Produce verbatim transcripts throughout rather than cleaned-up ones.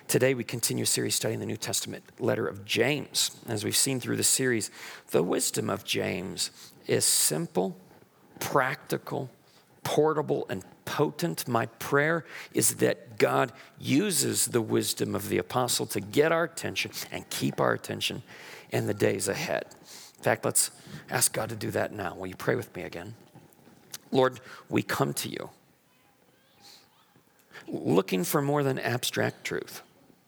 Today we continue a series studying the New Testament letter of James. As we've seen through the series, the wisdom of James is simple, practical, portable, and potent. My prayer is that God uses the wisdom of the apostle to get our attention and keep our attention in the days ahead. In fact, let's ask God to do that now. Will you pray with me again? Lord, we come to you looking for more than abstract truth.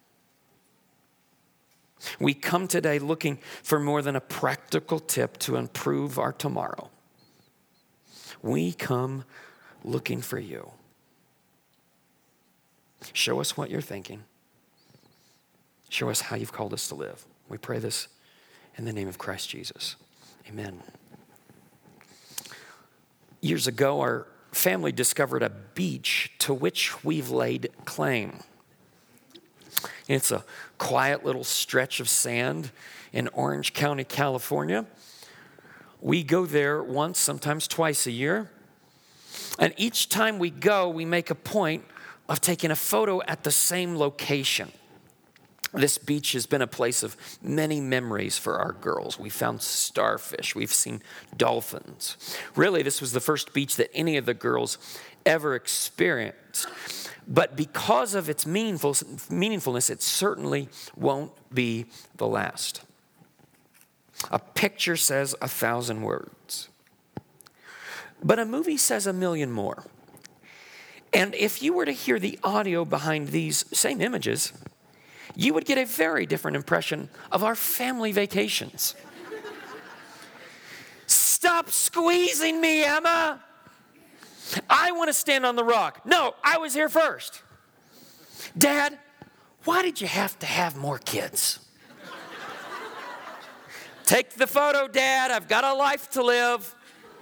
We come today looking for more than a practical tip to improve our tomorrow. We come looking for you. Show us what you're thinking. Show us how you've called us to live. We pray this in the name of Christ Jesus. Amen. Years ago, our family discovered a beach to which we've laid claim. It's a quiet little stretch of sand in Orange County, California. We go there once, sometimes twice a year. And each time we go, we make a point of taking a photo at the same location. This beach has been a place of many memories for our girls. We found starfish. We've seen dolphins. Really, this was the first beach that any of the girls ever experienced. But because of its meaningful, meaningfulness, it certainly won't be the last. A picture says a thousand words. But a movie says a million more. And if you were to hear the audio behind these same images, you would get a very different impression of our family vacations. Stop squeezing me, Emma. I want to stand on the rock. No, I was here first. Dad, why did you have to have more kids? Take the photo, Dad. I've got a life to live.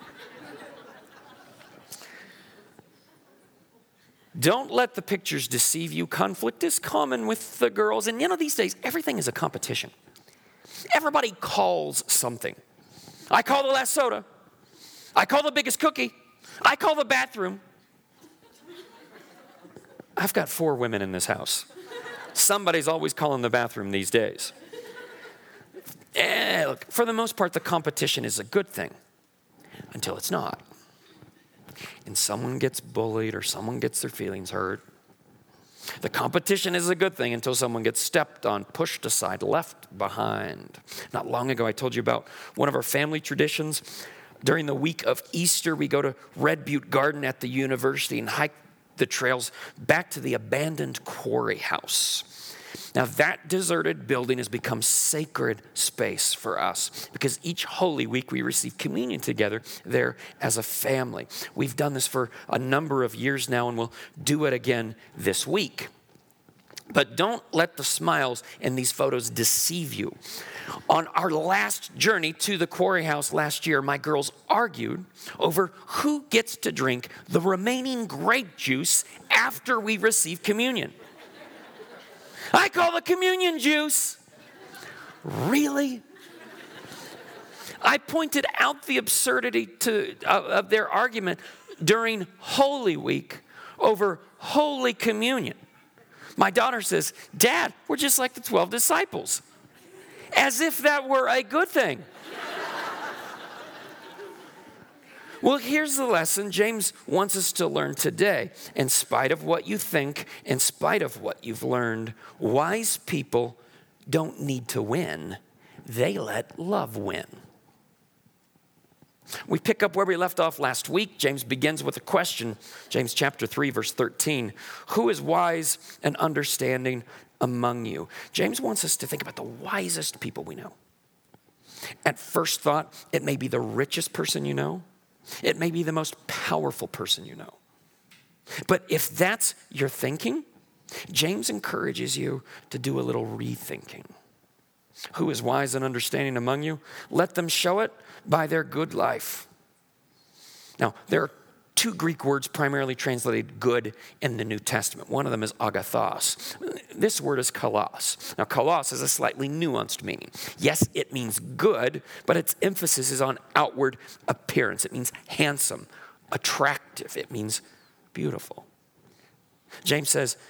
Don't let the pictures deceive you. Conflict is common with the girls. And you know, these days, everything is a competition. Everybody calls something. I call the last soda. I call the biggest cookie. I call the bathroom. I've got four women in this house. Somebody's always calling the bathroom these days. Eh, look, for the most part, the competition is a good thing until it's not. And someone gets bullied or someone gets their feelings hurt. The competition is a good thing until someone gets stepped on, pushed aside, left behind. Not long ago, I told you about one of our family traditions. During the week of Easter, we go to Red Butte Garden at the university and hike the trails back to the abandoned quarry house. Now, that deserted building has become sacred space for us because each Holy Week we receive communion together there as a family. We've done this for a number of years now, and we'll do it again this week. But don't let the smiles in these photos deceive you. On our last journey to the quarry house last year, my girls argued over who gets to drink the remaining grape juice after we receive communion. I call the communion juice. Really? I pointed out the absurdity to, uh, of their argument during Holy Week over Holy Communion. My daughter says, Dad, we're just like the twelve disciples. As if that were a good thing. Well, here's the lesson James wants us to learn today. In spite of what you think, in spite of what you've learned, wise people don't need to win. They let love win. We pick up where we left off last week. James begins with a question. James chapter three, verse thirteen. Who is wise and understanding among you? James wants us to think about the wisest people we know. At first thought, it may be the richest person you know. It may be the most powerful person you know. But if that's your thinking, James encourages you to do a little rethinking. Who is wise and understanding among you? Let them show it by their good life. Now, there are two Greek words primarily translated good in the New Testament. One of them is agathos. This word is kalos. Now, kalos has a slightly nuanced meaning. Yes, it means good, but its emphasis is on outward appearance. It means handsome, attractive. It means beautiful. James says,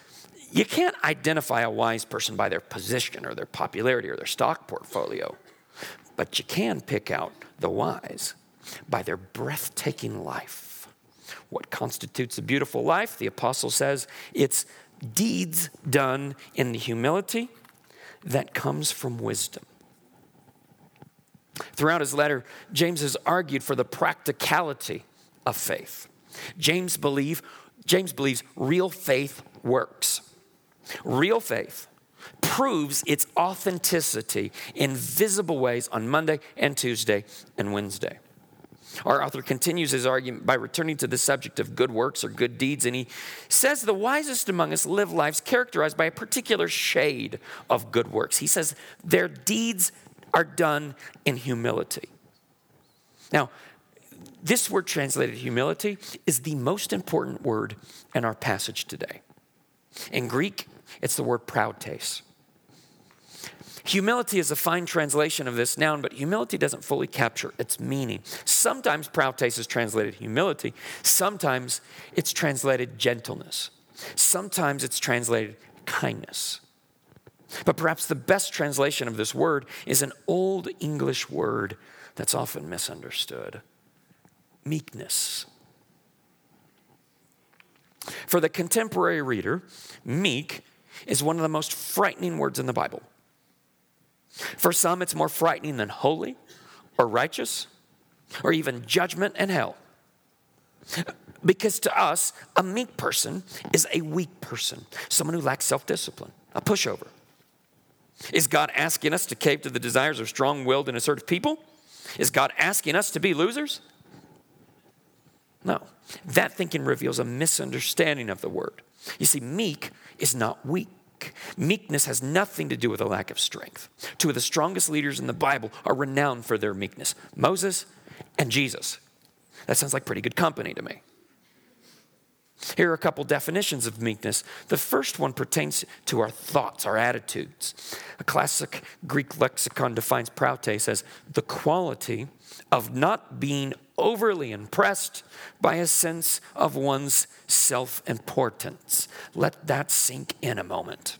You can't identify a wise person by their position or their popularity or their stock portfolio, but you can pick out the wise by their breathtaking life. What constitutes a beautiful life? The apostle says it's deeds done in the humility that comes from wisdom. Throughout his letter, James has argued for the practicality of faith. James believe, James believes real faith works. Real faith proves its authenticity in visible ways on Monday and Tuesday and Wednesday. Our author continues his argument by returning to the subject of good works or good deeds, and he says the wisest among us live lives characterized by a particular shade of good works. He says their deeds are done in humility. Now, this word translated humility is the most important word in our passage today. In Greek, it's the word proutes. Humility is a fine translation of this noun, but humility doesn't fully capture its meaning. Sometimes proutes is translated humility. Sometimes it's translated gentleness. Sometimes it's translated kindness. But perhaps the best translation of this word is an old English word that's often misunderstood: meekness. For the contemporary reader, meek is one of the most frightening words in the Bible. For some, it's more frightening than holy or righteous or even judgment and hell. Because to us, a meek person is a weak person, someone who lacks self-discipline, a pushover. Is God asking us to cave to the desires of strong-willed and assertive people? Is God asking us to be losers? No. That thinking reveals a misunderstanding of the word. You see, meek is not weak. Meekness has nothing to do with a lack of strength. Two of the strongest leaders in the Bible are renowned for their meekness: Moses and Jesus. That sounds like pretty good company to me. Here are a couple definitions of meekness. The first one pertains to our thoughts, our attitudes. A classic Greek lexicon defines proutes as the quality of not being overly impressed by a sense of one's self-importance. Let that sink in a moment.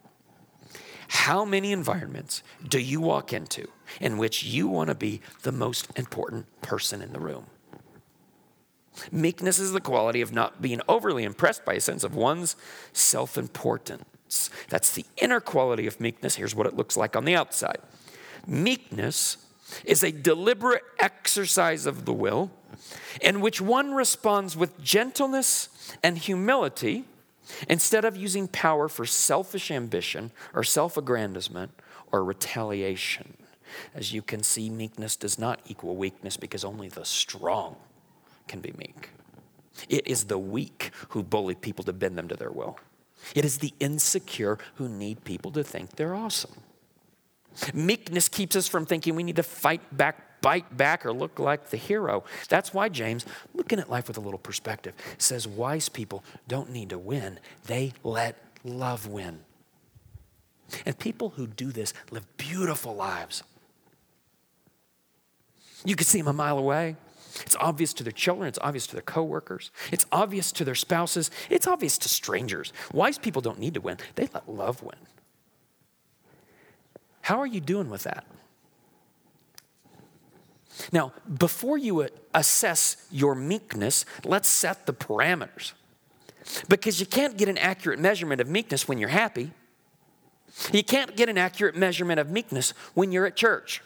How many environments do you walk into in which you want to be the most important person in the room? Meekness is the quality of not being overly impressed by a sense of one's self-importance. That's the inner quality of meekness. Here's what it looks like on the outside. Meekness is a deliberate exercise of the will in which one responds with gentleness and humility instead of using power for selfish ambition or self-aggrandizement or retaliation. As you can see, meekness does not equal weakness because only the strong can be meek. It is the weak who bully people to bend them to their will. It is the insecure who need people to think they're awesome. Meekness keeps us from thinking we need to fight back, bite back, or look like the hero. That's why James, looking at life with a little perspective, says wise people don't need to win. They let love win. And people who do this live beautiful lives. You can see them a mile away. It's obvious to their children. It's obvious to their coworkers. It's obvious to their spouses. It's obvious to strangers. Wise people don't need to win. They let love win. How are you doing with that? Now, before you assess your meekness, let's set the parameters. Because you can't get an accurate measurement of meekness when you're happy. You can't get an accurate measurement of meekness when you're at church.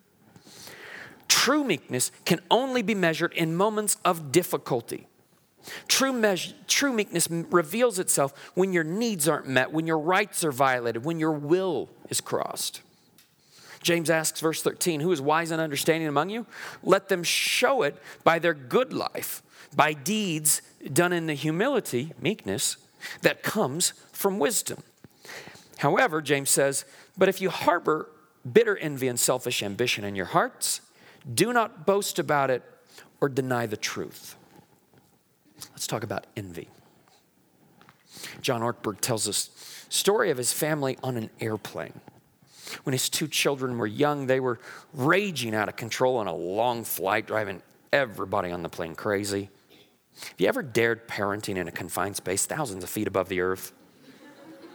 True meekness can only be measured in moments of difficulty. True, measure, true meekness reveals itself when your needs aren't met, when your rights are violated, when your will is crossed. James asks, verse thirteen, who is wise and understanding among you? Let them show it by their good life, by deeds done in the humility, meekness, that comes from wisdom. However, James says, but if you harbor bitter envy and selfish ambition in your hearts, do not boast about it or deny the truth. Let's talk about envy. John Ortberg tells us a story of his family on an airplane. When his two children were young, they were raging out of control on a long flight, driving everybody on the plane crazy. Have you ever dared parenting in a confined space thousands of feet above the earth?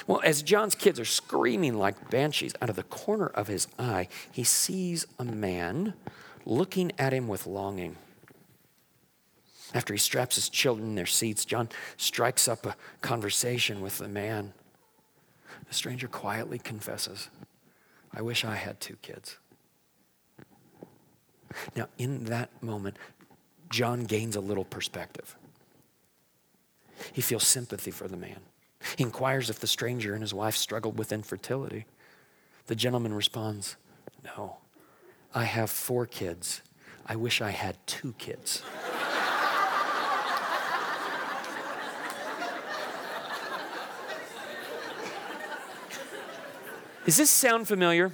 Well, as John's kids are screaming like banshees, out of the corner of his eye, he sees a man looking at him with longing. After he straps his children in their seats, John strikes up a conversation with the man. The stranger quietly confesses, I wish I had two kids. Now, in that moment, John gains a little perspective. He feels sympathy for the man. He inquires if the stranger and his wife struggled with infertility. The gentleman responds, no, I have four kids. I wish I had two kids. Does this sound familiar?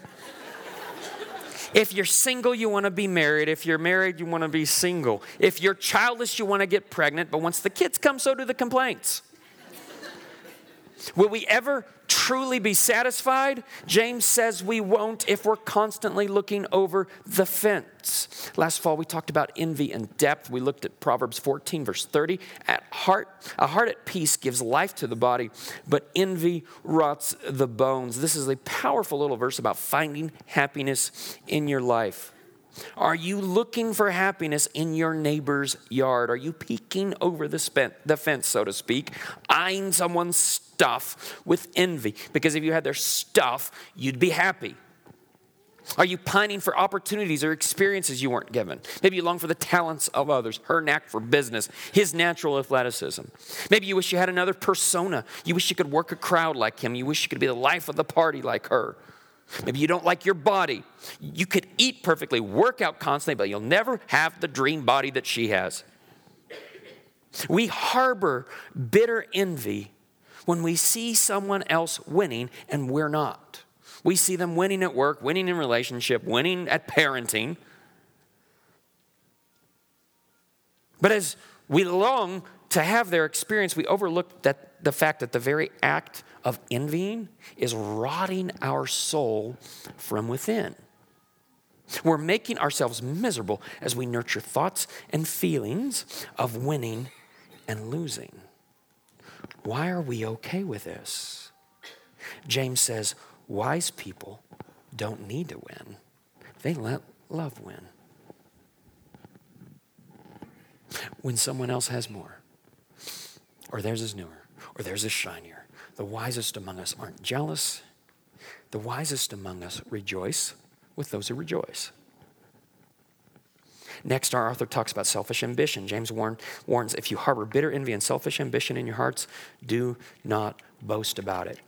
If you're single, you want to be married. If you're married, you want to be single. If you're childless, you want to get pregnant. But once the kids come, so do the complaints. Will we ever truly be satisfied? James says we won't if we're constantly looking over the fence. Last fall, we talked about envy in depth. We looked at Proverbs fourteen, verse thirty. At heart, a heart at peace gives life to the body, but envy rots the bones. This is a powerful little verse about finding happiness in your life. Are you looking for happiness in your neighbor's yard? Are you peeking over the, spent, the fence, so to speak, eyeing someone's stuff with envy? Because if you had their stuff, you'd be happy. Are you pining for opportunities or experiences you weren't given? Maybe you long for the talents of others, her knack for business, his natural athleticism. Maybe you wish you had another persona. You wish you could work a crowd like him. You wish you could be the life of the party like her. Maybe you don't like your body. You could eat perfectly, work out constantly, but you'll never have the dream body that she has. We harbor bitter envy when we see someone else winning and we're not. We see them winning at work, winning in relationship, winning at parenting. But as we long to have their experience, we overlook that the fact that the very act of envying is rotting our soul from within. We're making ourselves miserable as we nurture thoughts and feelings of winning and losing. Why are we okay with this? James says, wise people don't need to win. They let love win. When someone else has more, or theirs is newer, or theirs is shinier, the wisest among us aren't jealous. The wisest among us rejoice with those who rejoice. Next, our author talks about selfish ambition. James warn, warns, if you harbor bitter envy and selfish ambition in your hearts, do not boast about it.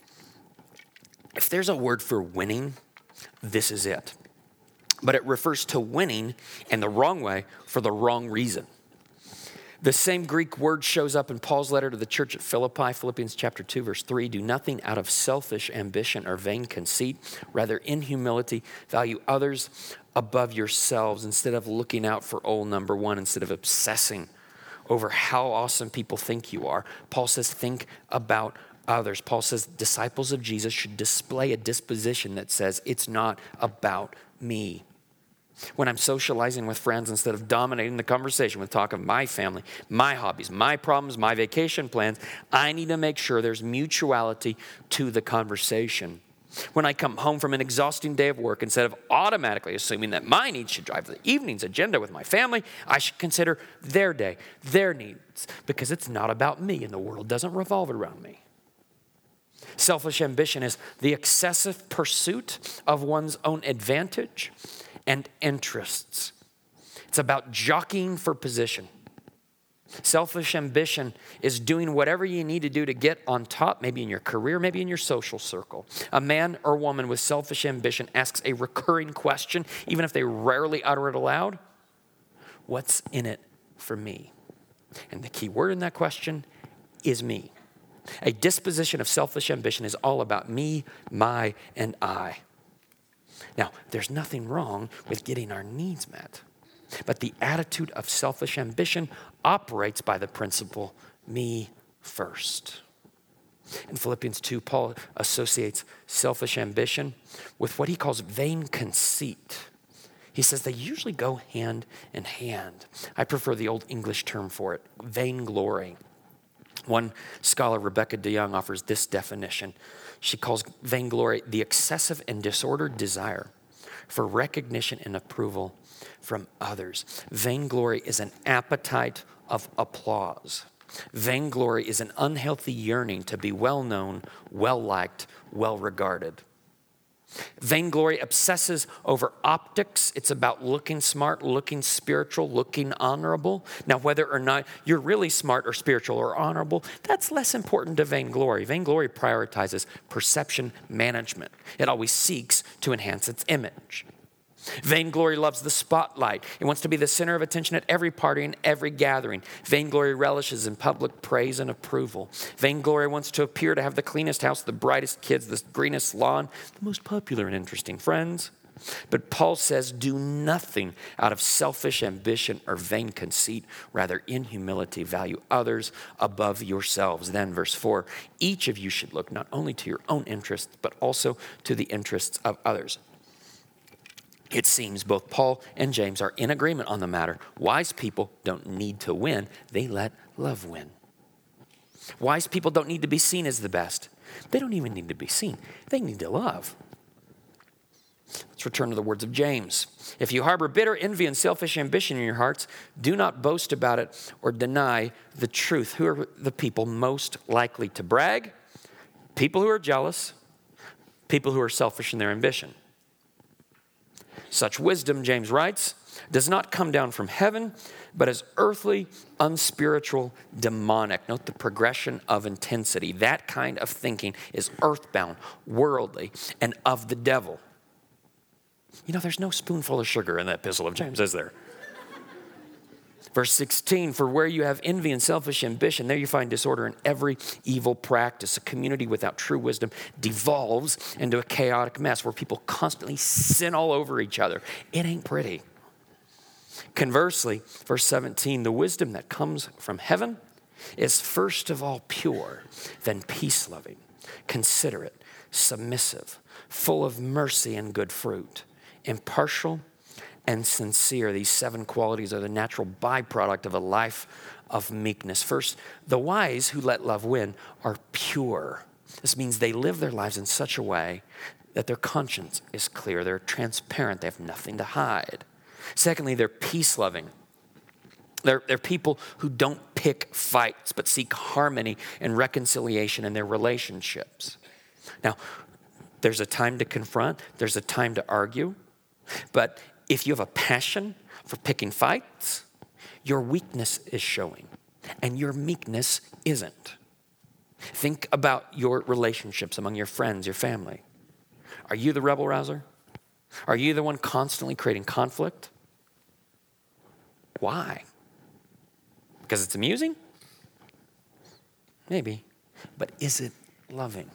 If there's a word for winning, this is it. But it refers to winning in the wrong way for the wrong reason. The same Greek word shows up in Paul's letter to the church at Philippi, Philippians chapter two, verse three. Do nothing out of selfish ambition or vain conceit. Rather, in humility, value others above yourselves instead of looking out for old number one, instead of obsessing over how awesome people think you are. Paul says, think about others. Paul says, disciples of Jesus should display a disposition that says, it's not about me. When I'm socializing with friends, instead of dominating the conversation with talk of my family, my hobbies, my problems, my vacation plans, I need to make sure there's mutuality to the conversation. When I come home from an exhausting day of work, instead of automatically assuming that my needs should drive the evening's agenda with my family, I should consider their day, their needs, because it's not about me and the world doesn't revolve around me. Selfish ambition is the excessive pursuit of one's own advantage and interests. It's about jockeying for position. Selfish ambition is doing whatever you need to do to get on top, maybe in your career, maybe in your social circle. A man or woman with selfish ambition asks a recurring question, even if they rarely utter it aloud. What's in it for me? And the key word in that question is me. A disposition of selfish ambition is all about me, my, and I. Now, there's nothing wrong with getting our needs met, but the attitude of selfish ambition operates by the principle, me first. In Philippians two, Paul associates selfish ambition with what he calls vain conceit. He says they usually go hand in hand. I prefer the old English term for it, vainglory. One scholar, Rebecca DeYoung, offers this definition. She calls vainglory the excessive and disordered desire for recognition and approval from others. Vainglory is an appetite of applause. Vainglory is an unhealthy yearning to be well-known, well-liked, well-regarded. Vainglory obsesses over optics. It's about looking smart, looking spiritual, looking honorable. Now, whether or not you're really smart or spiritual or honorable, that's less important to vainglory. Vainglory prioritizes perception management. It always seeks to enhance its image. Vainglory loves the spotlight. It wants to be the center of attention at every party and every gathering. Vainglory relishes in public praise and approval. Vainglory wants to appear to have the cleanest house, the brightest kids, the greenest lawn, the most popular and interesting friends. But Paul says, do nothing out of selfish ambition or vain conceit. Rather, in humility, value others above yourselves. Then, verse four, each of you should look not only to your own interests, but also to the interests of others. It seems both Paul and James are in agreement on the matter. Wise people don't need to win. They let love win. Wise people don't need to be seen as the best. They don't even need to be seen. They need to love. Let's return to the words of James. If you harbor bitter envy and selfish ambition in your hearts, do not boast about it or deny the truth. Who are the people most likely to brag? People who are jealous, people who are selfish in their ambition. Such wisdom, James writes, does not come down from heaven, but is earthly, unspiritual, demonic. Note the progression of intensity. That kind of thinking is earthbound, worldly, and of the devil. You know, there's no spoonful of sugar in that epistle of James, is there? Verse sixteen, for where you have envy and selfish ambition, there you find disorder in every evil practice. A community without true wisdom devolves into a chaotic mess where people constantly sin all over each other. It ain't pretty. Conversely, verse seventeen, the wisdom that comes from heaven is first of all pure, then peace-loving, considerate, submissive, full of mercy and good fruit, impartial, and sincere. These seven qualities are the natural byproduct of a life of meekness. First, the wise who let love win are pure. This means they live their lives in such a way that their conscience is clear. They're transparent. They have nothing to hide. Secondly, they're peace-loving. They're, they're people who don't pick fights, but seek harmony and reconciliation in their relationships. Now, there's a time to confront. There's a time to argue. But if you have a passion for picking fights, your weakness is showing, and your meekness isn't. Think about your relationships among your friends, your family. Are you the rebel rouser? Are you the one constantly creating conflict? Why? Because it's amusing? Maybe. But is it loving?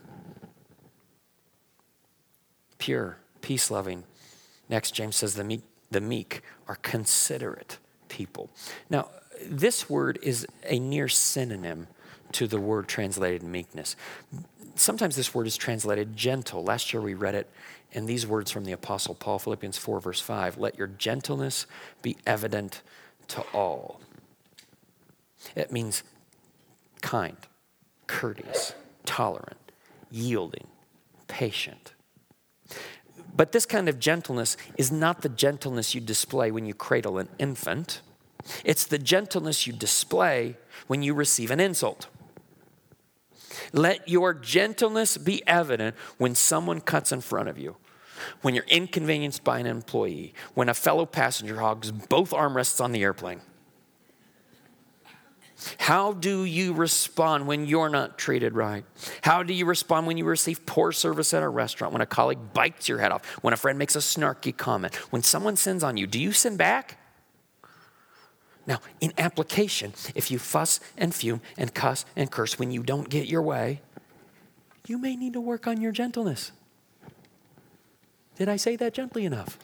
Pure, peace-loving. Next, James says the meek, the meek are considerate people. Now, this word is a near synonym to the word translated meekness. Sometimes this word is translated gentle. Last year we read it in these words from the Apostle Paul, Philippians four, verse five. Let your gentleness be evident to all. It means kind, courteous, tolerant, yielding, patient. But this kind of gentleness is not the gentleness you display when you cradle an infant. It's the gentleness you display when you receive an insult. Let your gentleness be evident when someone cuts in front of you, when you're inconvenienced by an employee, when a fellow passenger hogs both armrests on the airplane. How do you respond when you're not treated right? How do you respond when you receive poor service at a restaurant, when a colleague bites your head off, when a friend makes a snarky comment, when someone sins on you? Do you sin back? Now, in application, if you fuss and fume and cuss and curse when you don't get your way, you may need to work on your gentleness. Did I say that gently enough?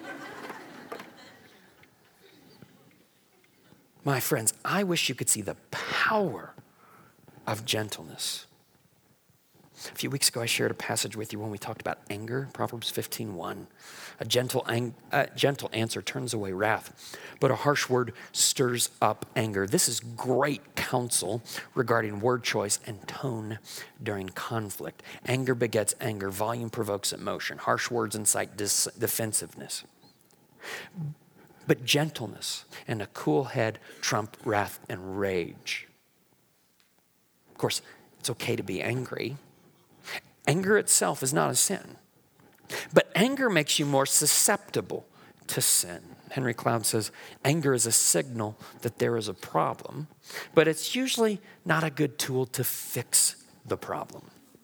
My friends, I wish you could see the power of gentleness. A few weeks ago, I shared a passage with you when we talked about anger, Proverbs fifteen one. A gentle, ang- a gentle answer turns away wrath, but a harsh word stirs up anger. This is great counsel regarding word choice and tone during conflict. Anger begets anger. Volume provokes emotion. Harsh words incite dis- defensiveness. But gentleness and a cool head trump wrath and rage. Of course, it's okay to be angry. Anger itself is not a sin. But anger makes you more susceptible to sin. Henry Cloud says, anger is a signal that there is a problem, but it's usually not a good tool to fix the problem.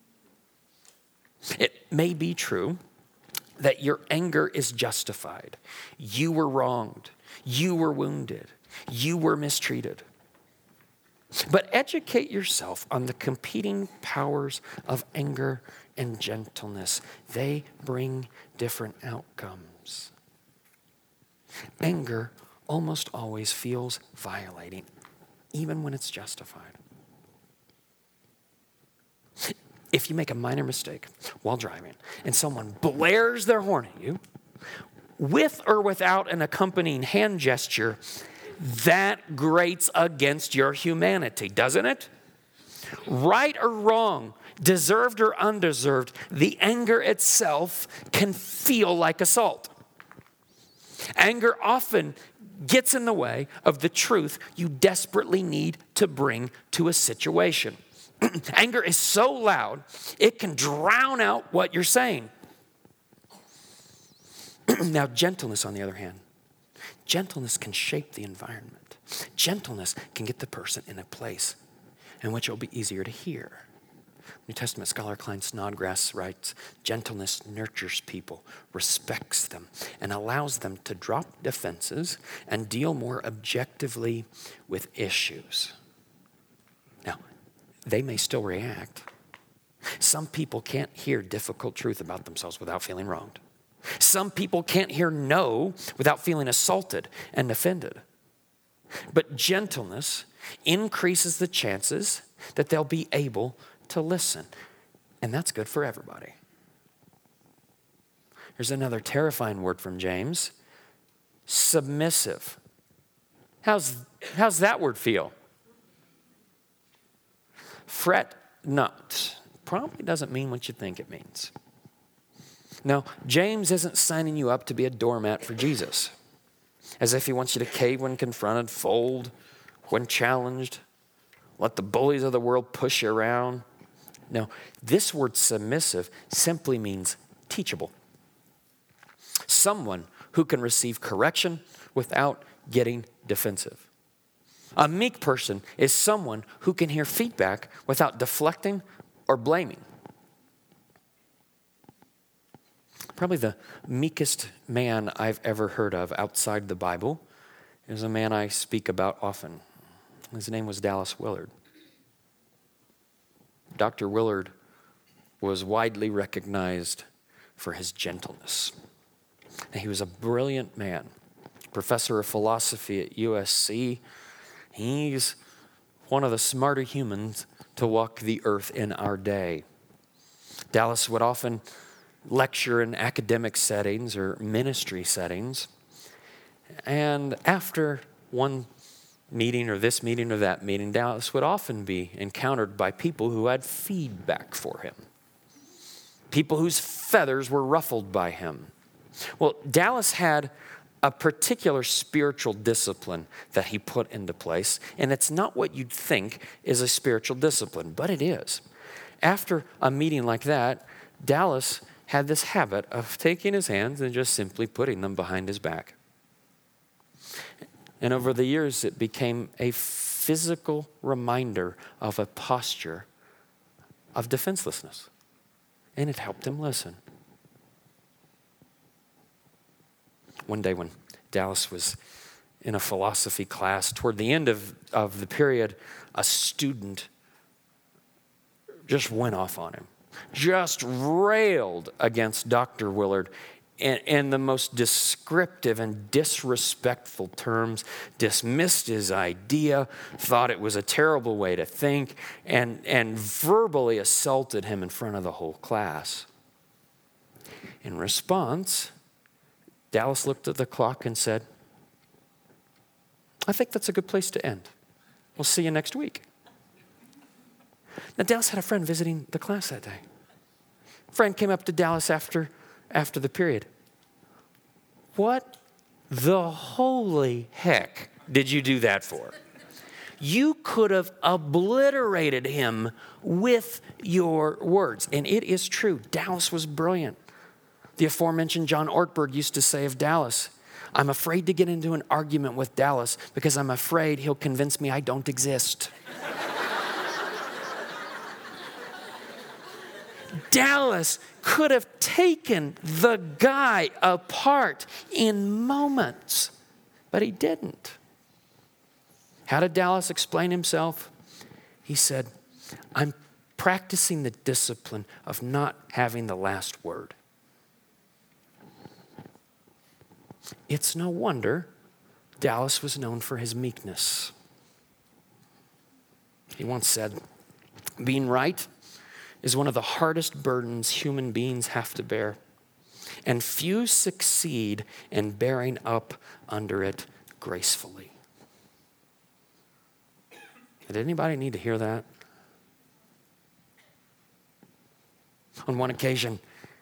It may be true that your anger is justified. You were wronged. You were wounded. You were mistreated. But educate yourself on the competing powers of anger and gentleness. They bring different outcomes. Anger almost always feels violating, even when it's justified. If you make a minor mistake while driving and someone blares their horn at you, with or without an accompanying hand gesture, that grates against your humanity, doesn't it? Right or wrong, deserved or undeserved, the anger itself can feel like assault. Anger often gets in the way of the truth you desperately need to bring to a situation. Anger is so loud, it can drown out what you're saying. Now, gentleness, on the other hand, gentleness can shape the environment. Gentleness can get the person in a place in which it will be easier to hear. New Testament scholar Klein Snodgrass writes, gentleness nurtures people, respects them, and allows them to drop defenses and deal more objectively with issues. Now, they may still react. Some people can't hear difficult truth about themselves without feeling wronged. Some people can't hear no without feeling assaulted and offended. But gentleness increases the chances that they'll be able to listen. And that's good for everybody. Here's another terrifying word from James. Submissive. How's, how's that word feel? Fret not. Probably doesn't mean what you think it means. No, James isn't signing you up to be a doormat for Jesus, as if he wants you to cave when confronted, fold when challenged, let the bullies of the world push you around. No, this word submissive simply means teachable. Someone who can receive correction without getting defensive. A meek person is someone who can hear feedback without deflecting or blaming. Probably the meekest man I've ever heard of outside the Bible is a man I speak about often. His name was Dallas Willard. Doctor Willard was widely recognized for his gentleness. And he was a brilliant man, professor of philosophy at U S C. He's one of the smarter humans to walk the earth in our day. Dallas would often lecture in academic settings or ministry settings. And after one meeting or this meeting or that meeting, Dallas would often be encountered by people who had feedback for him. People whose feathers were ruffled by him. Well, Dallas had a particular spiritual discipline that he put into place, and it's not what you'd think is a spiritual discipline, but it is. After a meeting like that, Dallas had this habit of taking his hands and just simply putting them behind his back. And over the years, it became a physical reminder of a posture of defenselessness. And it helped him listen. One day when Dallas was in a philosophy class, toward the end of, of the period, a student just went off on him. Just railed against Doctor Willard in, in the most descriptive and disrespectful terms, dismissed his idea, thought it was a terrible way to think, and, and verbally assaulted him in front of the whole class. In response, Dallas looked at the clock and said, I think that's a good place to end. We'll see you next week. Now, Dallas had a friend visiting the class that day. A friend came up to Dallas after, after the period. What the holy heck did you do that for? You could have obliterated him with your words. And it is true. Dallas was brilliant. The aforementioned John Ortberg used to say of Dallas, I'm afraid to get into an argument with Dallas because I'm afraid he'll convince me I don't exist. Dallas could have taken the guy apart in moments, but he didn't. How did Dallas explain himself? He said, I'm practicing the discipline of not having the last word. It's no wonder Dallas was known for his meekness. He once said, being right is one of the hardest burdens human beings have to bear, and few succeed in bearing up under it gracefully. Did anybody need to hear that? On one occasion,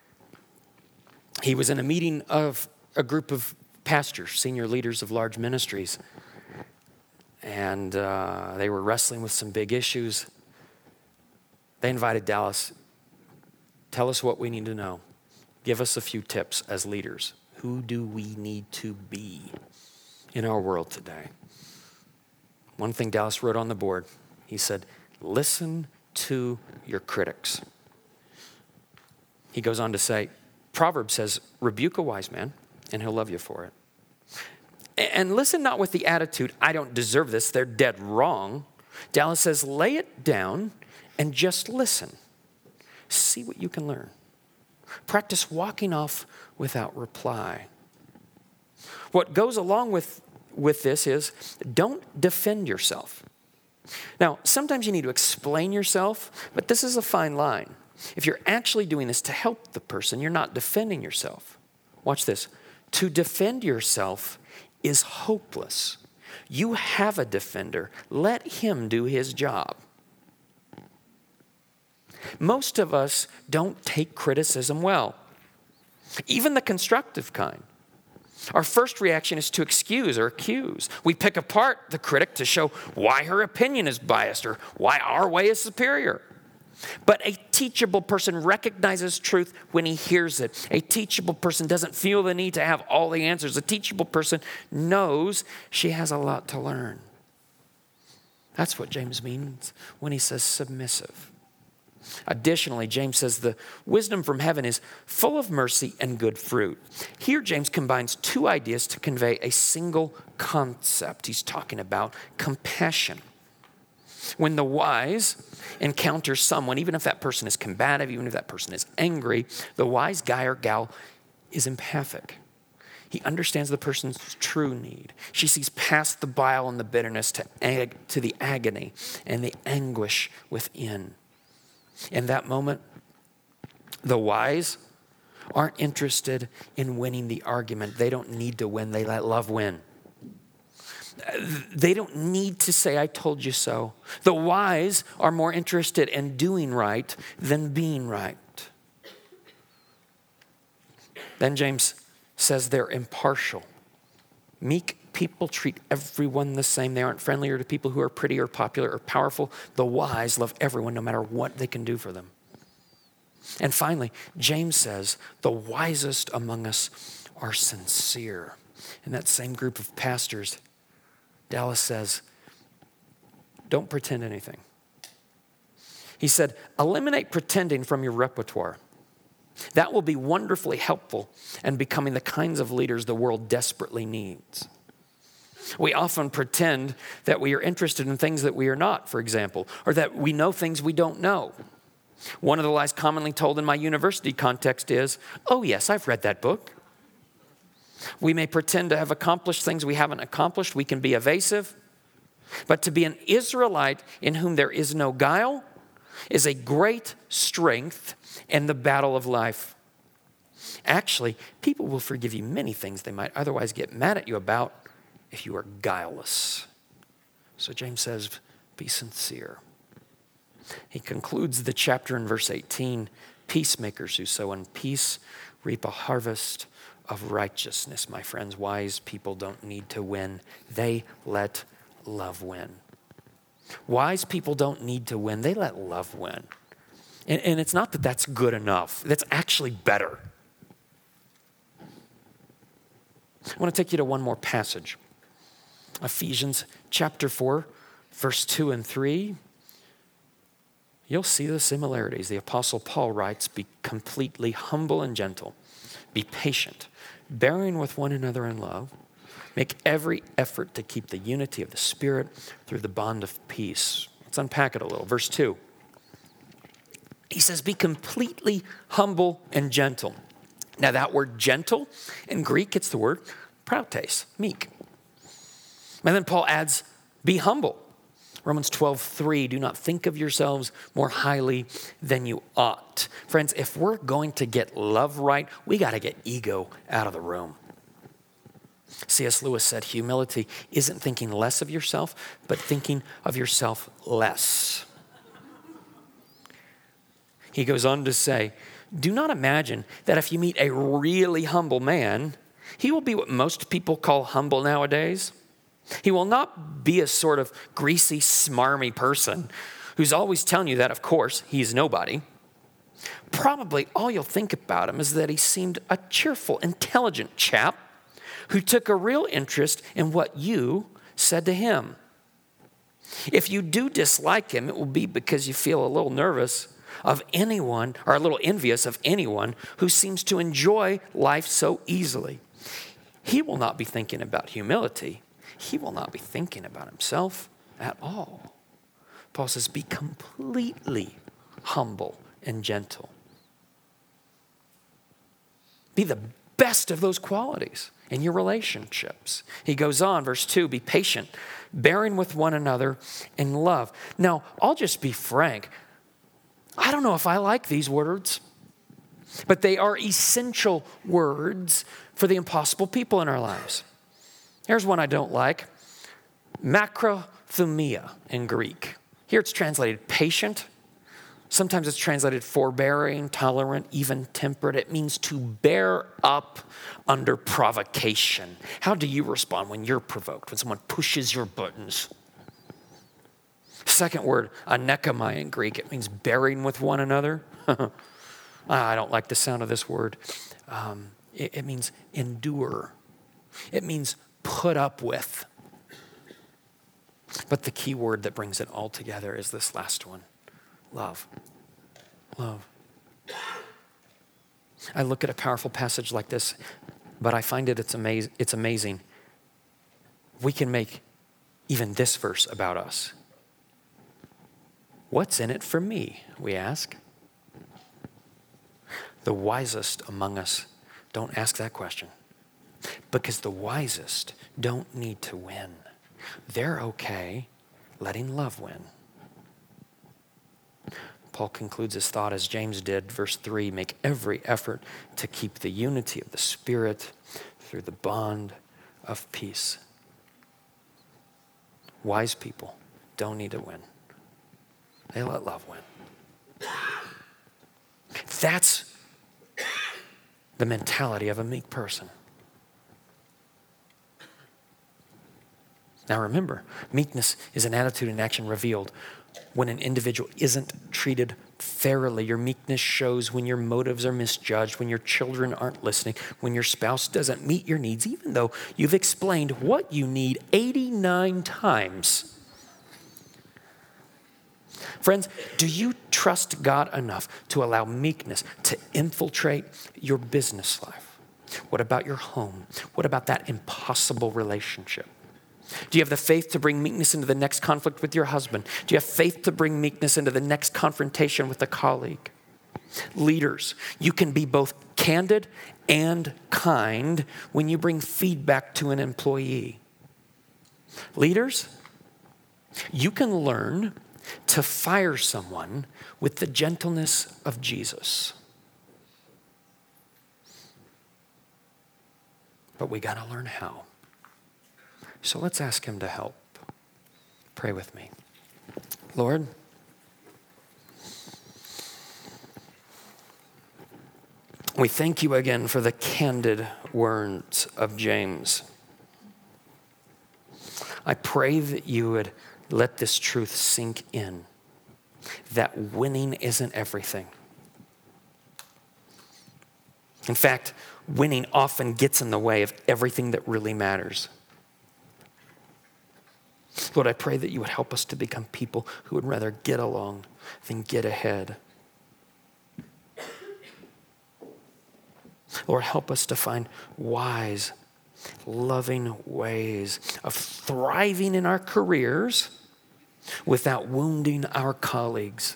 he was in a meeting of a group of pastors, senior leaders of large ministries, and uh, they were wrestling with some big issues. They invited Dallas, tell us what we need to know. Give us a few tips as leaders. Who do we need to be in our world today? One thing Dallas wrote on the board, he said, listen to your critics. He goes on to say, Proverbs says, rebuke a wise man, and he'll love you for it. And listen not with the attitude, I don't deserve this, they're dead wrong. Dallas says, lay it down and just listen. See what you can learn. Practice walking off without reply. What goes along with, with this is don't defend yourself. Now, sometimes you need to explain yourself, but this is a fine line. If you're actually doing this to help the person, you're not defending yourself. Watch this. To defend yourself is hopeless. You have a defender. Let him do his job. Most of us don't take criticism well, even the constructive kind. Our first reaction is to excuse or accuse. We pick apart the critic to show why her opinion is biased or why our way is superior. But a teachable person recognizes truth when he hears it. A teachable person doesn't feel the need to have all the answers. A teachable person knows she has a lot to learn. That's what James means when he says submissive. Additionally, James says the wisdom from heaven is full of mercy and good fruit. Here, James combines two ideas to convey a single concept. He's talking about compassion. When the wise encounter someone, even if that person is combative, even if that person is angry, the wise guy or gal is empathic. He understands the person's true need. She sees past the bile and the bitterness to, ag- to the agony and the anguish within. In that moment, the wise aren't interested in winning the argument. They don't need to win. They let love win. They don't need to say, I told you so. The wise are more interested in doing right than being right. Then James says they're impartial. Meek people treat everyone the same. They aren't friendlier to people who are pretty or popular or powerful. The wise love everyone no matter what they can do for them. And finally, James says the wisest among us are sincere. In that same group of pastors, Dallas says, don't pretend anything. He said, eliminate pretending from your repertoire. That will be wonderfully helpful in becoming the kinds of leaders the world desperately needs. We often pretend that we are interested in things that we are not, for example, or that we know things we don't know. One of the lies commonly told in my university context is, oh yes, I've read that book. We may pretend to have accomplished things we haven't accomplished. We can be evasive. But to be an Israelite in whom there is no guile is a great strength in the battle of life. Actually, people will forgive you many things they might otherwise get mad at you about if you are guileless. So James says, be sincere. He concludes the chapter in verse eighteen, peacemakers who sow in peace reap a harvest of righteousness. My friends, wise people don't need to win. They let love win. Wise people don't need to win. They let love win. And, and it's not that that's good enough. That's actually better. I want to take you to one more passage. Ephesians chapter four, verse two and three. You'll see the similarities. The Apostle Paul writes, be completely humble and gentle. Be patient, bearing with one another in love. Make every effort to keep the unity of the Spirit through the bond of peace. Let's unpack it a little. Verse two. He says, be completely humble and gentle. Now that word gentle, in Greek, it's the word prautes, meek. And then Paul adds, be humble. Romans twelve three, do not think of yourselves more highly than you ought. Friends, if we're going to get love right, we got to get ego out of the room. C S Lewis said, humility isn't thinking less of yourself, but thinking of yourself less. He goes on to say, do not imagine that if you meet a really humble man, he will be what most people call humble nowadays. He will not be a sort of greasy, smarmy person who's always telling you that, of course, he's nobody. Probably all you'll think about him is that he seemed a cheerful, intelligent chap who took a real interest in what you said to him. If you do dislike him, it will be because you feel a little nervous of anyone or a little envious of anyone who seems to enjoy life so easily. He will not be thinking about humility. He will not be thinking about himself at all. Paul says, be completely humble and gentle. Be the best of those qualities in your relationships. He goes on, verse two, be patient, bearing with one another in love. Now, I'll just be frank. I don't know if I like these words, but they are essential words for the impossible people in our lives. Here's one I don't like. Macrothumia in Greek. Here it's translated patient. Sometimes it's translated forbearing, tolerant, even temperate. It means to bear up under provocation. How do you respond when you're provoked, when someone pushes your buttons? Second word, anekamai in Greek. It means bearing with one another. I don't like the sound of this word. Um, it, it means endure. It means put up with. But the key word that brings it all together is this last one, love. Love. I look at a powerful passage like this, but I find it it's, amaz- it's amazing. We can make even this verse about us. What's in it for me, we ask? The wisest among us don't ask that question. Because the wisest don't need to win. They're okay letting love win. Paul concludes his thought as James did, verse three, make every effort to keep the unity of the Spirit through the bond of peace. Wise people don't need to win. They let love win. That's the mentality of a meek person. Now remember, meekness is an attitude and action revealed when an individual isn't treated fairly. Your meekness shows when your motives are misjudged, when your children aren't listening, when your spouse doesn't meet your needs, even though you've explained what you need eighty-nine times. Friends, do you trust God enough to allow meekness to infiltrate your business life? What about your home? What about that impossible relationship? Do you have the faith to bring meekness into the next conflict with your husband? Do you have faith to bring meekness into the next confrontation with a colleague? Leaders, you can be both candid and kind when you bring feedback to an employee. Leaders, you can learn to fire someone with the gentleness of Jesus. But we got to learn how. So let's ask him to help. Pray with me. Lord, we thank you again for the candid words of James. I pray that you would let this truth sink in, that winning isn't everything. In fact, winning often gets in the way of everything that really matters. Lord, I pray that you would help us to become people who would rather get along than get ahead. Lord, help us to find wise, loving ways of thriving in our careers without wounding our colleagues.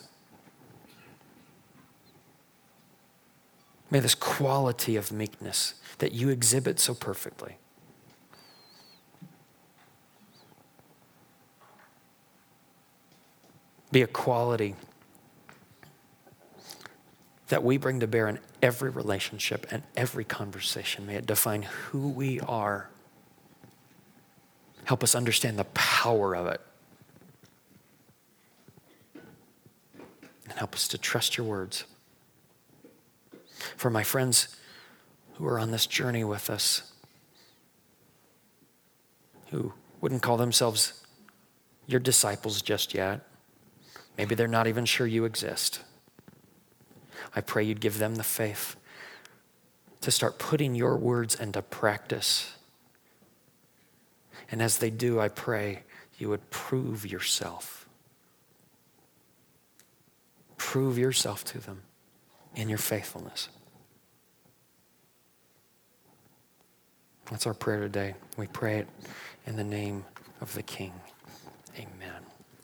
May this quality of meekness that you exhibit so perfectly be a quality that we bring to bear in every relationship and every conversation. May it define who we are. Help us understand the power of it. And help us to trust your words. For my friends who are on this journey with us, who wouldn't call themselves your disciples just yet, maybe they're not even sure you exist, I pray you'd give them the faith to start putting your words into practice. And as they do, I pray you would prove yourself. Prove yourself to them in your faithfulness. That's our prayer today. We pray it in the name of the King. Amen.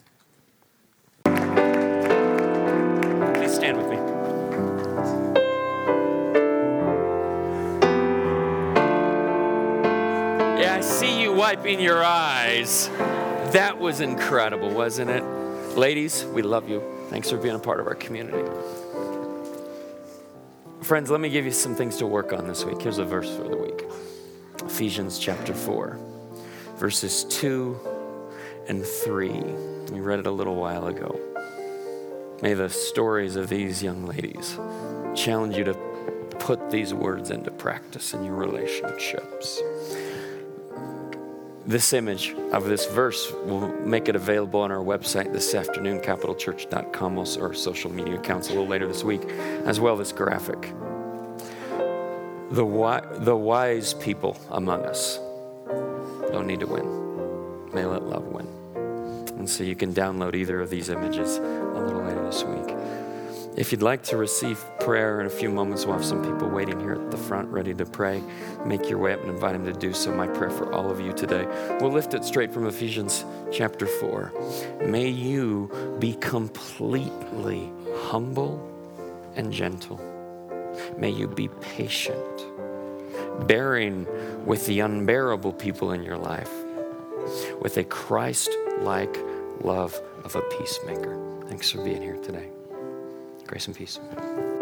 Please stand with me. Yeah, I see you wiping your eyes. That was incredible, wasn't it? Ladies, we love you. Thanks for being a part of our community. Friends, let me give you some things to work on this week. Here's a verse for the week. Ephesians chapter four, verses two and three. We read it a little while ago. May the stories of these young ladies challenge you to put these words into practice in your relationships. This image of this verse, will make it available on our website this afternoon, capital church dot com, or our social media accounts a little later this week, as well as graphic. The, wi- the wise people among us don't need to win. They let love win. And so you can download either of these images a little later this week. If you'd like to receive prayer in a few moments, we'll have some people waiting here at the front ready to pray. Make your way up and invite them to do so. My prayer for all of you today. We'll lift it straight from Ephesians chapter four. May you be completely humble and gentle. May you be patient, bearing with the unbearable people in your life, with a Christ-like love of a peacemaker. Thanks for being here today. Grace and peace.